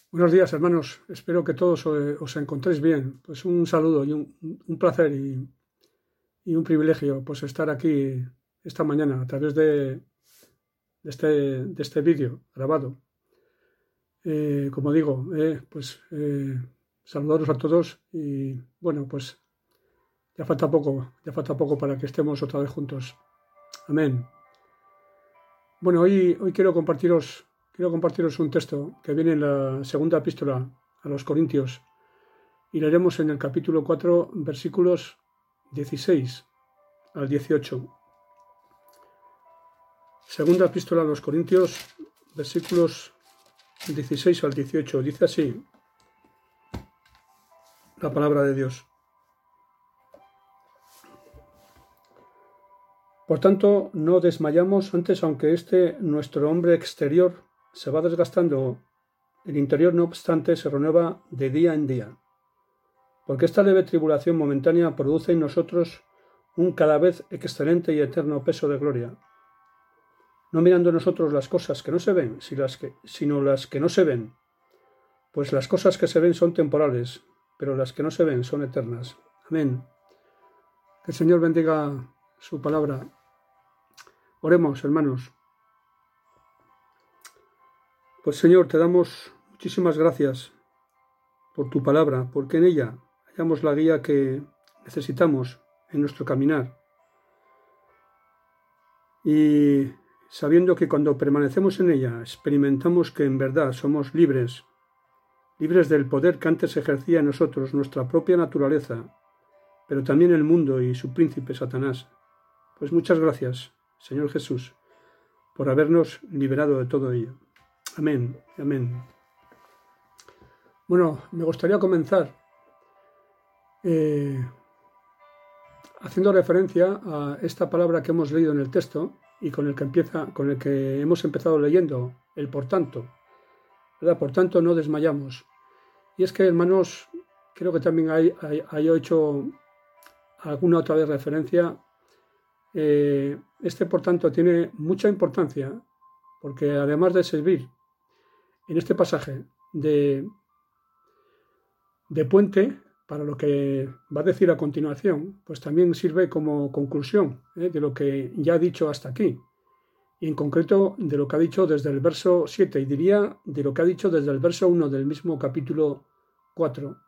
Buenos días, hermanos. Espero que todos os encontréis bien. Pues un saludo y un placer y un privilegio pues estar aquí esta mañana a través de este vídeo grabado. Como digo, saludaros a todos y bueno, pues ya falta poco para que estemos otra vez juntos. Amén. Bueno, hoy quiero compartiros un texto que viene en la segunda epístola a los Corintios. Y leeremos en el capítulo 4, versículos 16 al 18. Segunda epístola a los Corintios, versículos 16 al 18. Dice así la palabra de Dios. Por tanto, no desmayamos antes, aunque nuestro hombre exterior se va desgastando, el interior, no obstante, se renueva de día en día. Porque esta leve tribulación momentánea produce en nosotros un cada vez excelente y eterno peso de gloria, no mirando nosotros las cosas que no se ven, sino las que no se ven, pues las cosas que se ven son temporales, pero las que no se ven son eternas. Amén. Que el Señor bendiga su palabra. Oremos, hermanos. Pues Señor, te damos muchísimas gracias por tu palabra, porque en ella hallamos la guía que necesitamos en nuestro caminar. Y sabiendo que cuando permanecemos en ella experimentamos que en verdad somos libres del poder que antes ejercía en nosotros nuestra propia naturaleza, pero también el mundo y su príncipe Satanás. Pues muchas gracias, Señor Jesús, por habernos liberado de todo ello. Amén, amén. Bueno, me gustaría comenzar haciendo referencia a esta palabra que hemos leído en el texto y con el que hemos empezado leyendo, el por tanto, ¿verdad? Por tanto, no desmayamos. Y es que, hermanos, creo que también hay hecho alguna otra vez referencia. Por tanto, tiene mucha importancia, porque además de servir en este pasaje de puente para lo que va a decir a continuación, pues también sirve como conclusión de lo que ya ha dicho hasta aquí, y en concreto de lo que ha dicho desde el verso 7, y diría de lo que ha dicho desde el verso 1 del mismo capítulo 4.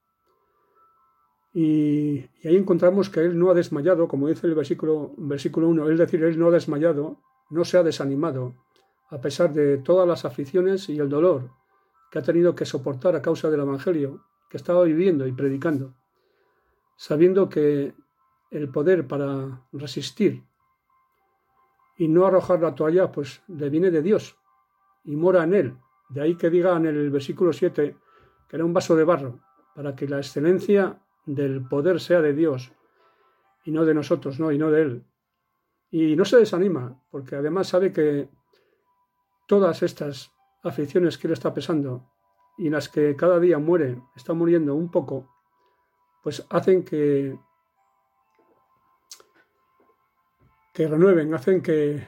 Y ahí encontramos que él no ha desmayado, como dice el versículo 1, es decir, él no ha desmayado, no se ha desanimado, a pesar de todas las aflicciones y el dolor que ha tenido que soportar a causa del Evangelio que estaba viviendo y predicando, sabiendo que el poder para resistir y no arrojar la toalla, pues le viene de Dios y mora en él. De ahí que diga en el versículo 7 que era un vaso de barro, para que la excelencia del poder sea de Dios y no de nosotros, y no de él. Y no se desanima, porque además sabe que todas estas aflicciones que le está pesando y en las que cada día está muriendo un poco, pues hacen que renueven, hacen que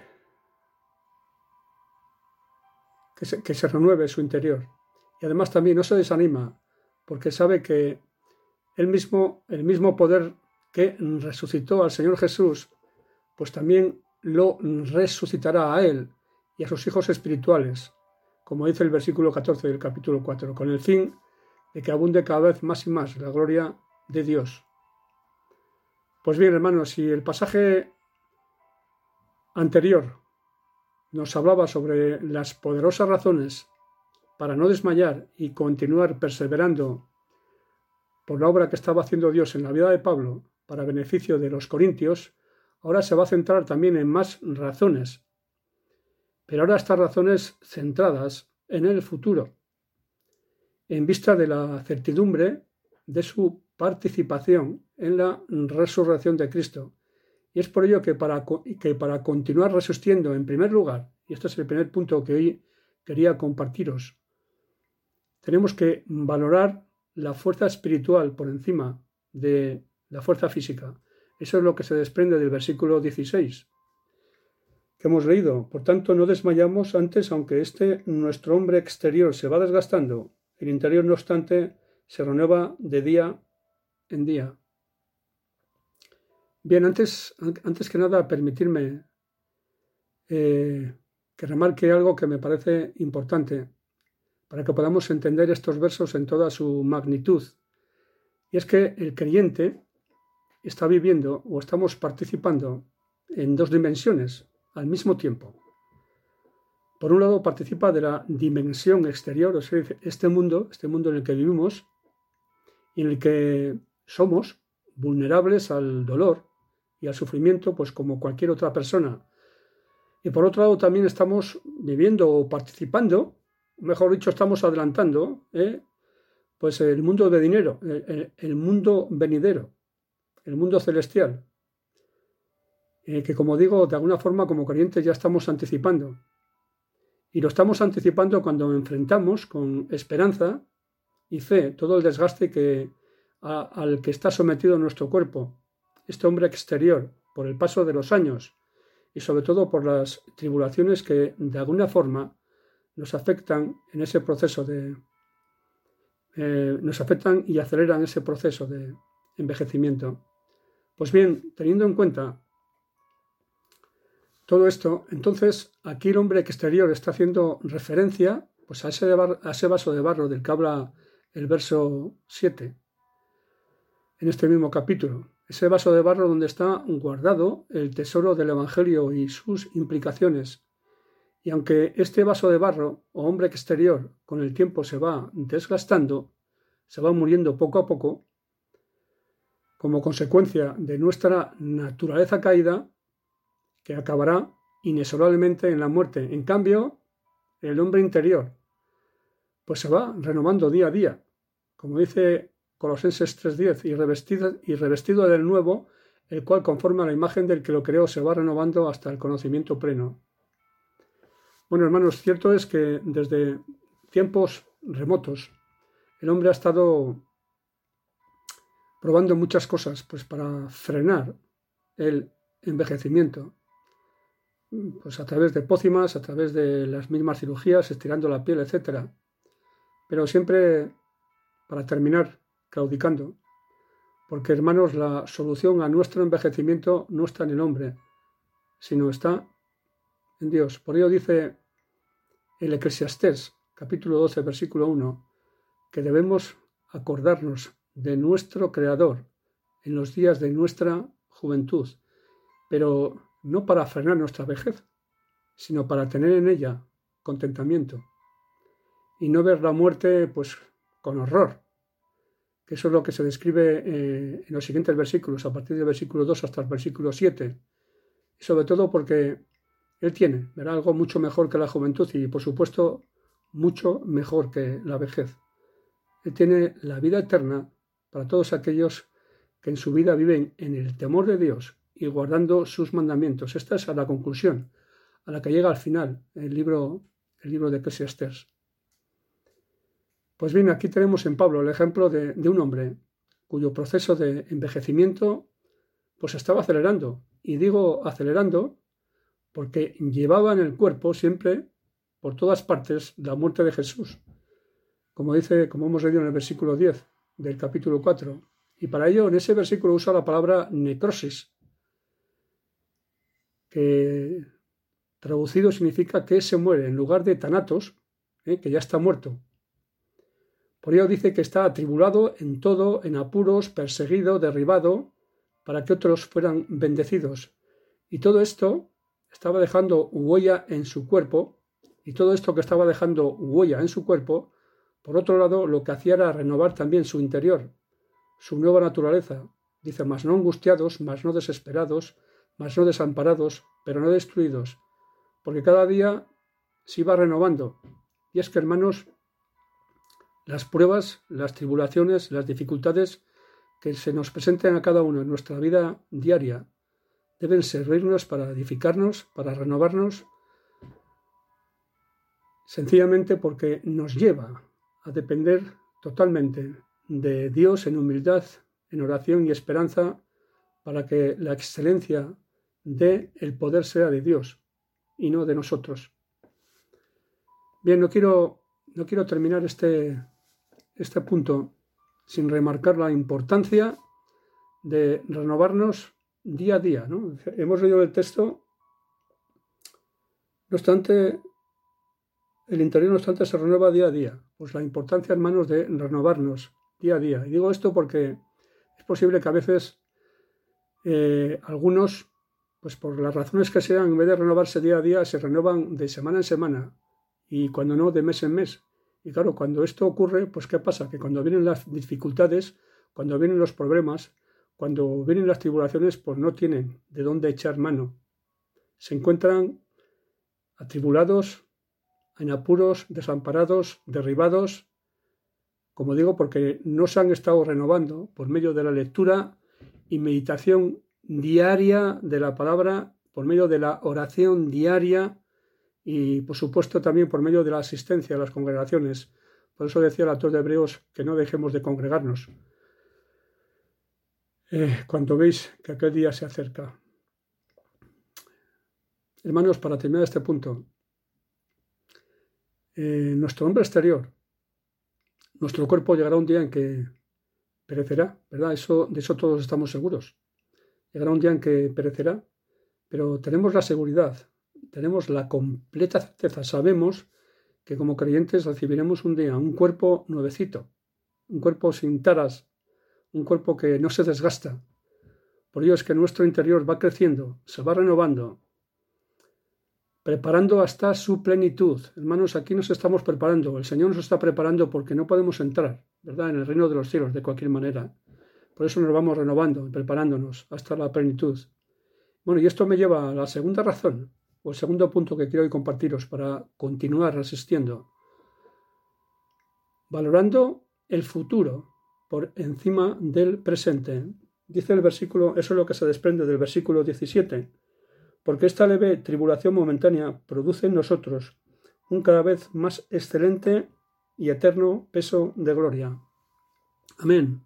se renueve su interior. Y además también no se desanima, porque sabe que el mismo poder que resucitó al Señor Jesús, pues también lo resucitará a él y a sus hijos espirituales, como dice el versículo 14 del capítulo 4, con el fin de que abunde cada vez más y más la gloria de Dios. Pues bien, hermanos, si el pasaje anterior nos hablaba sobre las poderosas razones para no desmayar y continuar perseverando por la obra que estaba haciendo Dios en la vida de Pablo para beneficio de los corintios, ahora se va a centrar también en más razones. Pero ahora estas razones centradas en el futuro, en vista de la certidumbre de su participación en la resurrección de Cristo. Y es por ello que para continuar resistiendo, en primer lugar, y este es el primer punto que hoy quería compartiros, tenemos que valorar la fuerza espiritual por encima de la fuerza física. Eso es lo que se desprende del versículo 16 que hemos leído. Por tanto, no desmayamos antes, aunque nuestro hombre exterior se va desgastando, El interior, no obstante, se renueva de día en día. Bien, antes que nada, permitirme que remarque algo que me parece importante para que podamos entender estos versos en toda su magnitud. Y es que el creyente está viviendo o estamos participando en dos dimensiones al mismo tiempo. Por un lado, participa de la dimensión exterior, o sea, este mundo en el que vivimos y en el que somos vulnerables al dolor y al sufrimiento, pues como cualquier otra persona. Y por otro lado, también estamos viviendo o participando, mejor dicho, estamos adelantando, pues el mundo de dinero, el mundo venidero, el mundo celestial, que como digo, de alguna forma como creyentes ya estamos anticipando. Y lo estamos anticipando cuando enfrentamos con esperanza y fe todo el desgaste al que está sometido nuestro cuerpo, este hombre exterior, por el paso de los años y sobre todo por las tribulaciones que de alguna forma nos afectan en ese proceso nos afectan y aceleran ese proceso de envejecimiento. Pues bien, teniendo en cuenta todo esto, entonces aquí el hombre exterior está haciendo referencia pues a ese vaso de barro del que habla el verso 7 en este mismo capítulo. Ese vaso de barro donde está guardado el tesoro del Evangelio y sus implicaciones. Y aunque este vaso de barro o hombre exterior con el tiempo se va desgastando, se va muriendo poco a poco, como consecuencia de nuestra naturaleza caída, que acabará inexorablemente en la muerte. En cambio, el hombre interior, pues se va renovando día a día, como dice Colosenses 3:10, y revestido del nuevo, el cual conforme a la imagen del que lo creó se va renovando hasta el conocimiento pleno. Bueno, hermanos, cierto es que desde tiempos remotos el hombre ha estado probando muchas cosas pues para frenar el envejecimiento, pues a través de pócimas, a través de las mismas cirugías, estirando la piel, etc. Pero siempre para terminar claudicando, porque hermanos, la solución a nuestro envejecimiento no está en el hombre, sino está en Dios. Por ello dice el Eclesiastés, capítulo 12, versículo 1, que debemos acordarnos de nuestro Creador en los días de nuestra juventud, pero no para frenar nuestra vejez, sino para tener en ella contentamiento y no ver la muerte pues con horror, que eso es lo que se describe en los siguientes versículos, a partir del versículo 2 hasta el versículo 7, y sobre todo porque Él tiene, verá, algo mucho mejor que la juventud y por supuesto mucho mejor que la vejez. Él tiene la vida eterna para todos aquellos que en su vida viven en el temor de Dios y guardando sus mandamientos. Esta es la conclusión a la que llega al final el libro de Eclesiastés. Pues bien, aquí tenemos en Pablo el ejemplo de un hombre cuyo proceso de envejecimiento pues estaba acelerando. Y digo acelerando porque llevaba en el cuerpo siempre, por todas partes, la muerte de Jesús. Como hemos leído en el versículo 10 del capítulo 4. Y para ello, en ese versículo usa la palabra necrosis, que traducido significa que se muere, en lugar de thanatos, que ya está muerto. Por ello dice que está atribulado en todo, en apuros, perseguido, derribado, para que otros fueran bendecidos. Y todo esto estaba dejando huella en su cuerpo, y todo esto que estaba dejando huella en su cuerpo, por otro lado, lo que hacía era renovar también su interior, su nueva naturaleza. Dice, mas no angustiados, mas no desesperados, mas no desamparados, pero no destruidos, porque cada día se iba renovando. Y es que, hermanos, las pruebas, las tribulaciones, las dificultades que se nos presenten a cada uno en nuestra vida diaria deben servirnos para edificarnos, para renovarnos, sencillamente porque nos lleva a depender totalmente de Dios en humildad, en oración y esperanza, para que la excelencia del poder sea de Dios y no de nosotros. Bien, no quiero terminar este este punto sin remarcar la importancia de renovarnos día a día, ¿no? Hemos leído el texto, no obstante, el interior no obstante se renueva día a día. Pues la importancia, hermanos, de renovarnos día a día. Y digo esto porque es posible que a veces algunos, pues por las razones que sean, en vez de renovarse día a día, se renuevan de semana en semana y cuando no, de mes en mes. Y claro, cuando esto ocurre, pues ¿qué pasa? Que cuando vienen las dificultades, cuando vienen los problemas, cuando vienen las tribulaciones, pues no tienen de dónde echar mano. Se encuentran atribulados, en apuros, desamparados, derribados, como digo, porque no se han estado renovando por medio de la lectura y meditación diaria de la palabra, por medio de la oración diaria y, por supuesto, también por medio de la asistencia a las congregaciones. Por eso decía el autor de Hebreos que no dejemos de congregarnos cuando veis que aquel día se acerca. Hermanos, para terminar este punto, nuestro hombre exterior, nuestro cuerpo llegará un día en que perecerá, ¿verdad? De eso todos estamos seguros. Llegará un día en que perecerá, pero tenemos la seguridad, tenemos la completa certeza, sabemos que como creyentes recibiremos un día un cuerpo nuevecito, un cuerpo sin taras, un cuerpo que no se desgasta. Por ello es que nuestro interior va creciendo, se va renovando, preparando hasta su plenitud. Hermanos, aquí nos estamos preparando, el Señor nos está preparando porque no podemos entrar, ¿verdad?, en el reino de los cielos de cualquier manera. Por eso nos vamos renovando, preparándonos hasta la plenitud. Bueno, y esto me lleva a la segunda razón, o el segundo punto que quiero hoy compartiros para continuar resistiendo. Valorando el futuro por encima del presente. Dice el versículo, eso es lo que se desprende del versículo 17. Porque esta leve tribulación momentánea produce en nosotros un cada vez más excelente y eterno peso de gloria. Amén.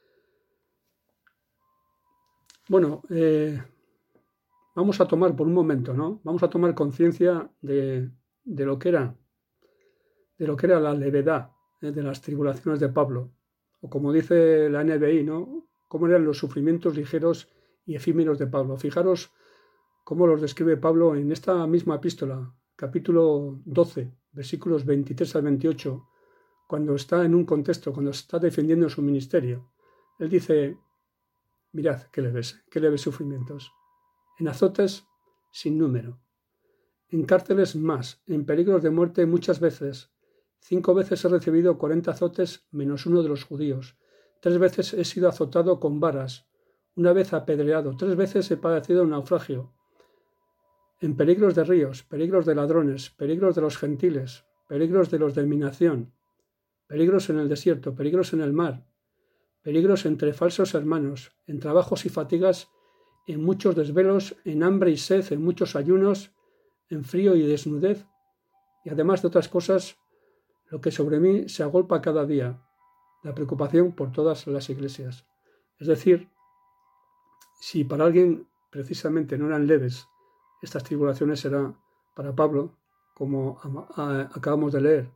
Bueno, vamos a tomar por un momento, ¿no? Vamos a tomar conciencia de lo que era la levedad de las tribulaciones de Pablo, o como dice la NBI, ¿no?, cómo eran los sufrimientos ligeros y efímeros de Pablo. Fijaros cómo los describe Pablo en esta misma epístola, capítulo 12, versículos 23 al 28, cuando está en un contexto, cuando está defendiendo su ministerio. Él dice, mirad qué leves sufrimientos, en azotes sin número, en cárceles más, en peligros de muerte muchas veces. 5 veces he recibido 40 azotes menos uno de los judíos. 3 veces he sido azotado con varas, una vez apedreado, 3 veces he padecido un naufragio. En peligros de ríos, peligros de ladrones, peligros de los gentiles, peligros de los de mi nación, peligros en el desierto, peligros en el mar, peligros entre falsos hermanos, en trabajos y fatigas, en muchos desvelos, en hambre y sed, en muchos ayunos, en frío y desnudez, y además de otras cosas, lo que sobre mí se agolpa cada día, la preocupación por todas las iglesias. Es decir, si para alguien precisamente no eran leves, estas tribulaciones serán para Pablo, como acabamos de leer.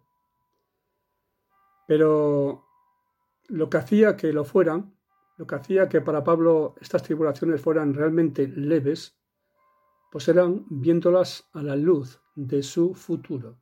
Pero lo que hacía que lo fueran, lo que hacía que para Pablo estas tribulaciones fueran realmente leves, pues eran viéndolas a la luz de su futuro.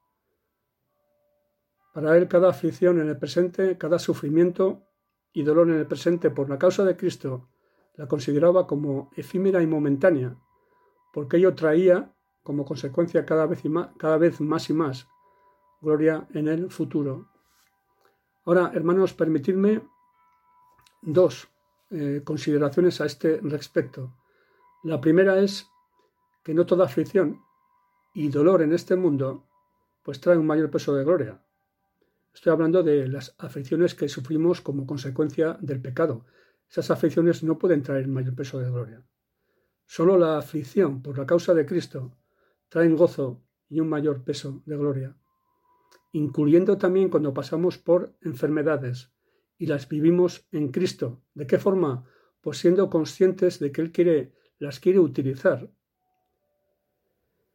Para él cada aflicción en el presente, cada sufrimiento y dolor en el presente por la causa de Cristo, la consideraba como efímera y momentánea, porque ello traía como consecuencia cada vez más y más gloria en el futuro. Ahora, hermanos, permitidme 2 consideraciones a este respecto. La primera es que no toda aflicción y dolor en este mundo pues trae un mayor peso de gloria. Estoy hablando de las aflicciones que sufrimos como consecuencia del pecado. Esas aflicciones no pueden traer mayor peso de gloria. Solo la aflicción por la causa de Cristo trae gozo y un mayor peso de gloria, incluyendo también cuando pasamos por enfermedades y las vivimos en Cristo. ¿De qué forma? Pues siendo conscientes de que Él las quiere utilizar.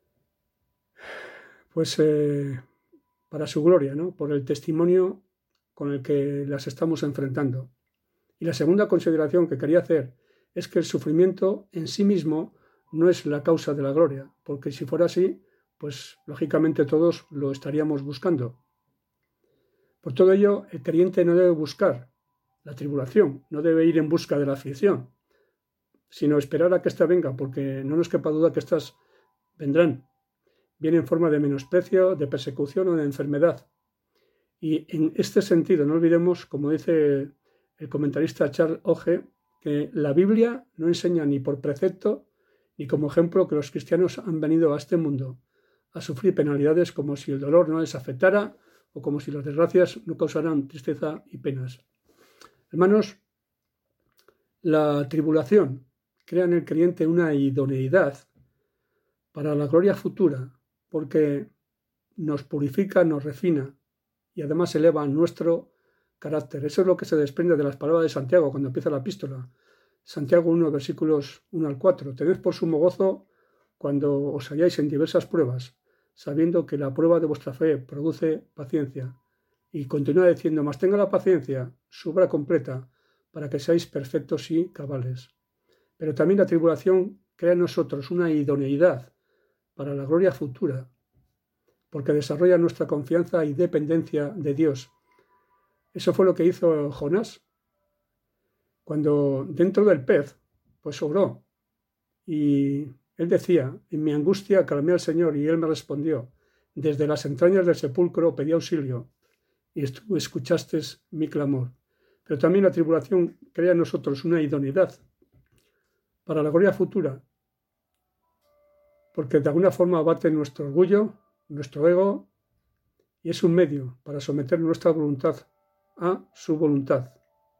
Pues para su gloria, ¿no? Por el testimonio con el que las estamos enfrentando. Y la segunda consideración que quería hacer es que el sufrimiento en sí mismo no es la causa de la gloria, porque si fuera así, pues lógicamente todos lo estaríamos buscando. Por todo ello, el creyente no debe buscar la tribulación, no debe ir en busca de la aflicción, sino esperar a que ésta venga, porque no nos quepa duda que éstas vendrán. Viene en forma de menosprecio, de persecución o de enfermedad. Y en este sentido, no olvidemos, como dice el comentarista Charles Oge, que la Biblia no enseña ni por precepto ni como ejemplo que los cristianos han venido a este mundo a sufrir penalidades como si el dolor no les afectara o como si las desgracias no causaran tristeza y penas. Hermanos, la tribulación crea en el creyente una idoneidad para la gloria futura, porque nos purifica, nos refina y además eleva nuestro carácter. Eso es lo que se desprende de las palabras de Santiago cuando empieza la epístola. Santiago 1, versículos 1 al 4. Tened por sumo gozo cuando os halláis en diversas pruebas, sabiendo que la prueba de vuestra fe produce paciencia. Y continúa diciendo, mas tenga la paciencia su obra completa, para que seáis perfectos y cabales. Pero también la tribulación crea en nosotros una idoneidad para la gloria futura, porque desarrolla nuestra confianza y dependencia de Dios. Eso fue lo que hizo Jonás, cuando dentro del pez, pues oró. Y él decía, en mi angustia clamé al Señor y Él me respondió. Desde las entrañas del sepulcro pedí auxilio y tú escuchaste mi clamor. Pero también la tribulación crea en nosotros una idoneidad para la gloria futura, porque de alguna forma abate nuestro orgullo, nuestro ego, y es un medio para someter nuestra voluntad a su voluntad,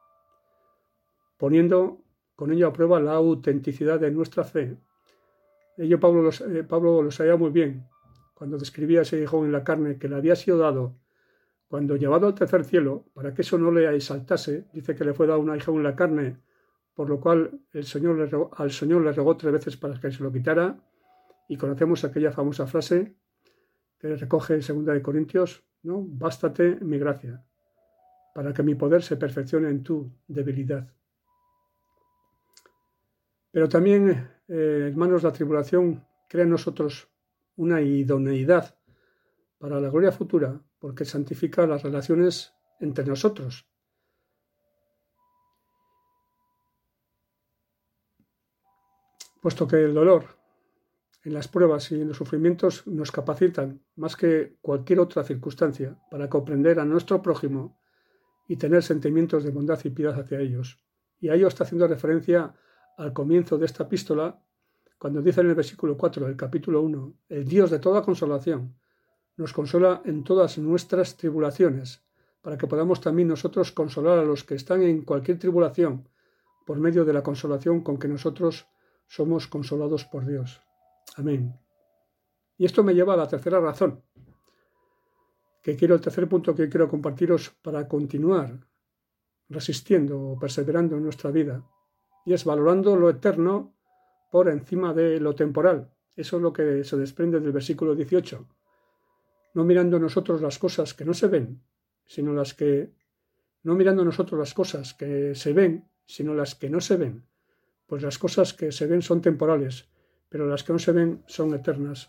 poniendo con ello a prueba la autenticidad de nuestra fe. Ello Pablo lo sabía muy bien cuando describía ese hijo en la carne que le había sido dado cuando llevado al tercer cielo, para que eso no le exaltase. Dice que le fue dado un aguijón en la carne, por lo cual al Señor le rogó 3 veces para que se lo quitara, y conocemos aquella famosa frase que recoge en 2 Corintios, ¿no? Bástate mi gracia, para que mi poder se perfeccione en tu debilidad. Pero también, hermanos, la tribulación crea en nosotros una idoneidad para la gloria futura, porque santifica las relaciones entre nosotros. Puesto que el dolor en las pruebas y en los sufrimientos nos capacitan más que cualquier otra circunstancia para comprender a nuestro prójimo y tener sentimientos de bondad y piedad hacia ellos. Y a ello está haciendo referencia al comienzo de esta epístola, cuando dice en el versículo 4 del capítulo 1, el Dios de toda consolación nos consola en todas nuestras tribulaciones, para que podamos también nosotros consolar a los que están en cualquier tribulación, por medio de la consolación con que nosotros somos consolados por Dios. Amén. Y esto me lleva a la tercera razón, el tercer punto que quiero compartiros para continuar resistiendo o perseverando en nuestra vida, y es valorando lo eterno por encima de lo temporal. Eso es lo que se desprende del versículo 18. No mirando nosotros las cosas que no se ven, sino no mirando nosotros las cosas que se ven, sino las que no se ven. Pues las cosas que se ven son temporales, pero las que no se ven son eternas.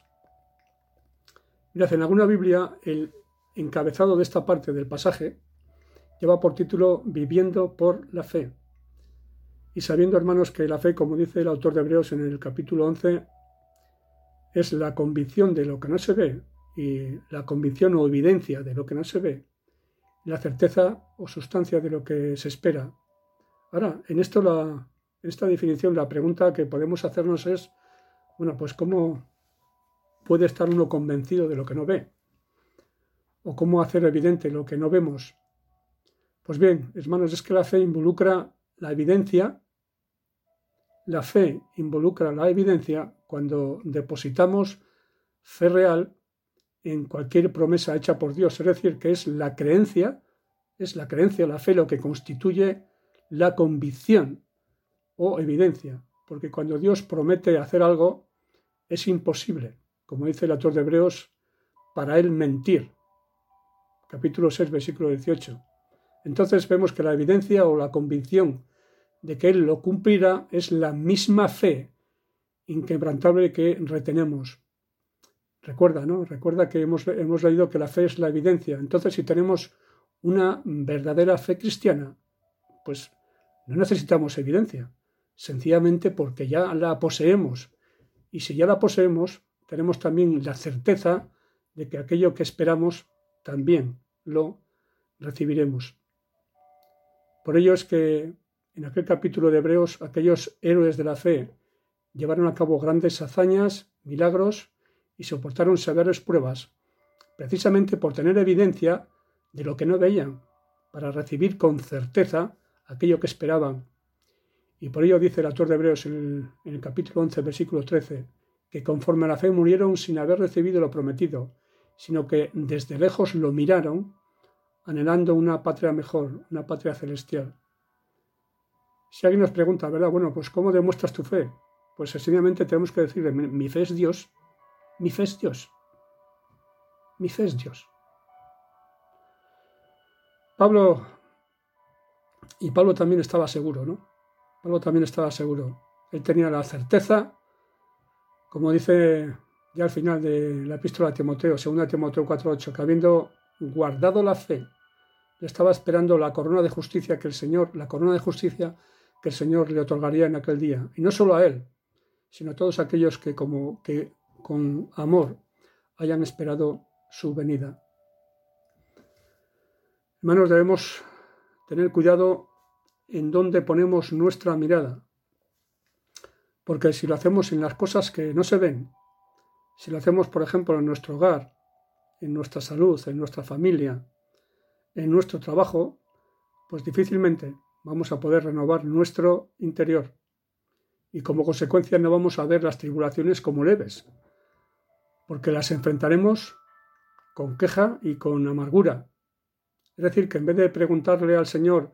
Mirad, en alguna Biblia, el encabezado de esta parte del pasaje lleva por título Viviendo por la fe. Y sabiendo, hermanos, que la fe, como dice el autor de Hebreos en el capítulo 11, es la convicción de lo que no se ve, y la convicción o evidencia de lo que no se ve, la certeza o sustancia de lo que se espera. Ahora, en esta definición, la pregunta que podemos hacernos es, bueno, pues ¿cómo puede estar uno convencido de lo que no ve? ¿O cómo hacer evidente lo que no vemos? Pues bien, hermanos, es que la fe involucra la evidencia. La fe involucra la evidencia cuando depositamos fe real en cualquier promesa hecha por Dios, es decir, que es la creencia, la fe lo que constituye la convicción o evidencia, porque cuando Dios promete hacer algo, es imposible, como dice el autor de Hebreos, para él mentir. Capítulo 6, versículo 18. entonces vemos que la evidencia o la convicción de que Él lo cumplirá es la misma fe inquebrantable que retenemos. Recuerda, ¿no? Recuerda que hemos leído que la fe es la evidencia. Entonces, si tenemos una verdadera fe cristiana, pues no necesitamos evidencia, sencillamente porque ya la poseemos. Y si ya la poseemos, tenemos también la certeza de que aquello que esperamos también lo recibiremos. Por ello es que en aquel capítulo de Hebreos, aquellos héroes de la fe llevaron a cabo grandes hazañas, milagros y soportaron severas pruebas, precisamente por tener evidencia de lo que no veían, para recibir con certeza aquello que esperaban. Y por ello dice el autor de Hebreos en el capítulo 11, versículo 13, que conforme a la fe murieron sin haber recibido lo prometido, sino que desde lejos lo miraron, anhelando una patria mejor, una patria celestial. Si alguien nos pregunta, ¿verdad? Bueno, pues ¿cómo demuestras tu fe? Pues sencillamente tenemos que decirle, mi fe es Dios, mi fe es Dios, mi fe es Dios. Pablo también estaba seguro, ¿no? Pablo también estaba seguro. Él tenía la certeza, como dice ya al final de la epístola a Timoteo, 2 Timoteo 4:8, que habiendo guardado la fe, le estaba esperando la corona de justicia que el Señor le otorgaría en aquel día. Y no solo a él, sino a todos aquellos que con amor hayan esperado su venida. Hermanos, debemos tener cuidado en dónde ponemos nuestra mirada, porque si lo hacemos en las cosas que no se ven, si lo hacemos, por ejemplo, en nuestro hogar, en nuestra salud, en nuestra familia, en nuestro trabajo, pues difícilmente vamos a poder renovar nuestro interior y como consecuencia no vamos a ver las tribulaciones como leves, porque las enfrentaremos con queja y con amargura. Es decir, que en vez de preguntarle al Señor,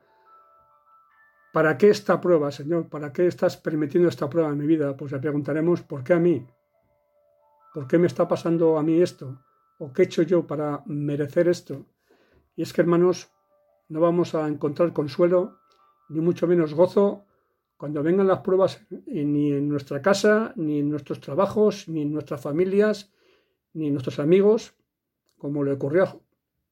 ¿para qué esta prueba, Señor? ¿Para qué estás permitiendo esta prueba en mi vida? Pues le preguntaremos, ¿por qué a mí? ¿Por qué me está pasando a mí esto? ¿O qué he hecho yo para merecer esto? Y es que, hermanos, no vamos a encontrar consuelo, ni mucho menos gozo, cuando vengan las pruebas ni en nuestra casa, ni en nuestros trabajos, ni en nuestras familias, ni en nuestros amigos, como le ocurrió a Job.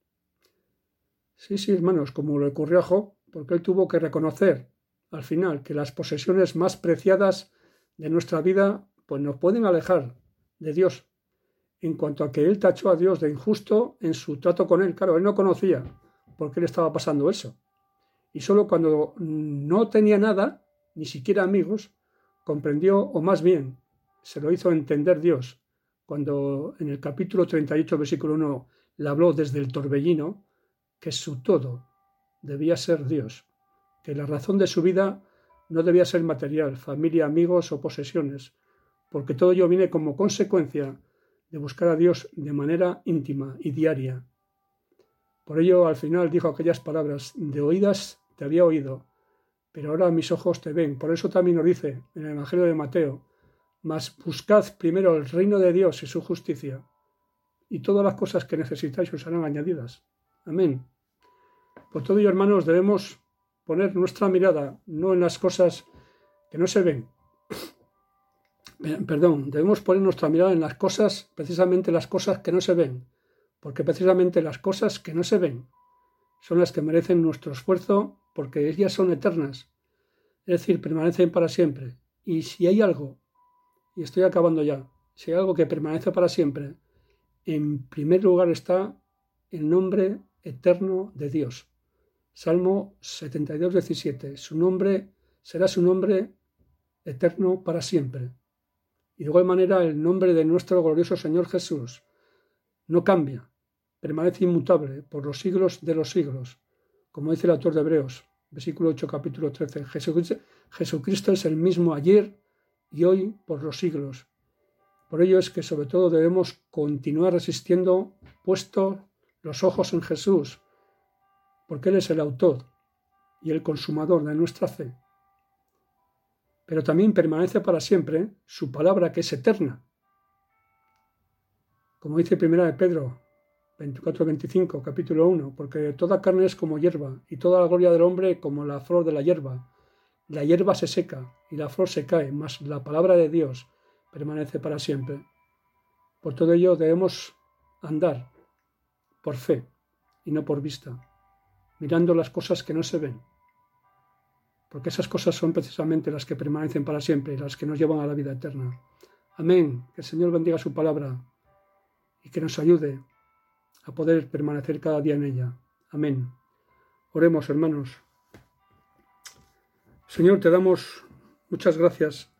Sí, hermanos, como le ocurrió a Job, porque él tuvo que reconocer al final que las posesiones más preciadas de nuestra vida pues nos pueden alejar de Dios, en cuanto a que él tachó a Dios de injusto en su trato con él. Claro, él no conocía por qué le estaba pasando eso. Y solo cuando no tenía nada, ni siquiera amigos, comprendió, o más bien, se lo hizo entender Dios, cuando en el capítulo 38, versículo 1, le habló desde el torbellino, que su todo debía ser Dios, que la razón de su vida no debía ser material, familia, amigos o posesiones, porque todo ello viene como consecuencia de buscar a Dios de manera íntima y diaria. Por ello, al final dijo aquellas palabras, de oídas te había oído, pero ahora mis ojos te ven. Por eso también nos dice en el Evangelio de Mateo, mas buscad primero el reino de Dios y su justicia, y todas las cosas que necesitáis os serán añadidas. Amén. Por todo ello, hermanos, debemos poner nuestra mirada no en las cosas que no se ven. Debemos poner nuestra mirada en las cosas, precisamente las cosas que no se ven, porque precisamente las cosas que no se ven son las que merecen nuestro esfuerzo, porque ellas son eternas, es decir, permanecen para siempre. Y si hay algo, y estoy acabando ya, si hay algo que permanece para siempre, en primer lugar está el nombre eterno de Dios. Salmo 72, 17. Su nombre será su nombre eterno para siempre. Y de igual manera el nombre de nuestro glorioso Señor Jesús no cambia, permanece inmutable por los siglos de los siglos, como dice el autor de Hebreos, versículo 8, capítulo 13. Jesucristo es el mismo ayer y hoy por los siglos. Por ello es que sobre todo debemos continuar resistiendo, puestos los ojos en Jesús, porque Él es el autor y el consumador de nuestra fe. Pero también permanece para siempre su palabra, que es eterna. Como dice 1 Pedro, 24-25, capítulo 1, porque toda carne es como hierba, y toda la gloria del hombre como la flor de la hierba. La hierba se seca, y la flor se cae, mas la palabra de Dios permanece para siempre. Por todo ello debemos andar por fe, y no por vista, mirando las cosas que no se ven, porque esas cosas son precisamente las que permanecen para siempre, y las que nos llevan a la vida eterna. Amén. Que el Señor bendiga su palabra, y que nos ayude a poder permanecer cada día en ella. Amén. Oremos, hermanos. Señor, te damos muchas gracias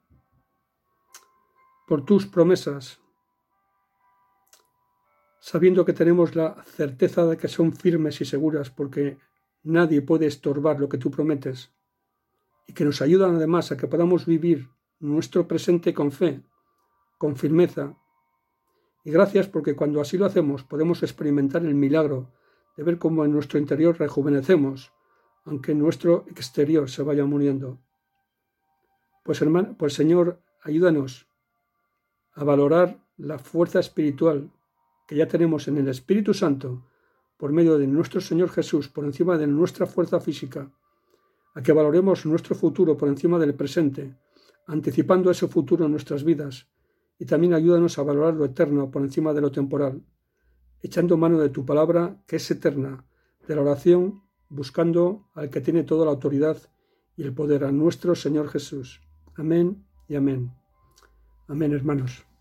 por tus promesas, sabiendo que tenemos la certeza de que son firmes y seguras, porque nadie puede estorbar lo que tú prometes, y que nos ayudan además a que podamos vivir nuestro presente con fe, con firmeza. Y gracias porque cuando así lo hacemos podemos experimentar el milagro de ver cómo en nuestro interior rejuvenecemos, aunque nuestro exterior se vaya muriendo. Pues hermano, pues Señor, ayúdanos a valorar la fuerza espiritual que ya tenemos en el Espíritu Santo por medio de nuestro Señor Jesús por encima de nuestra fuerza física, a que valoremos nuestro futuro por encima del presente, anticipando ese futuro en nuestras vidas. Y también ayúdanos a valorar lo eterno por encima de lo temporal, echando mano de tu palabra, que es eterna, de la oración, buscando al que tiene toda la autoridad y el poder, a nuestro Señor Jesús. Amén y amén. Amén, hermanos.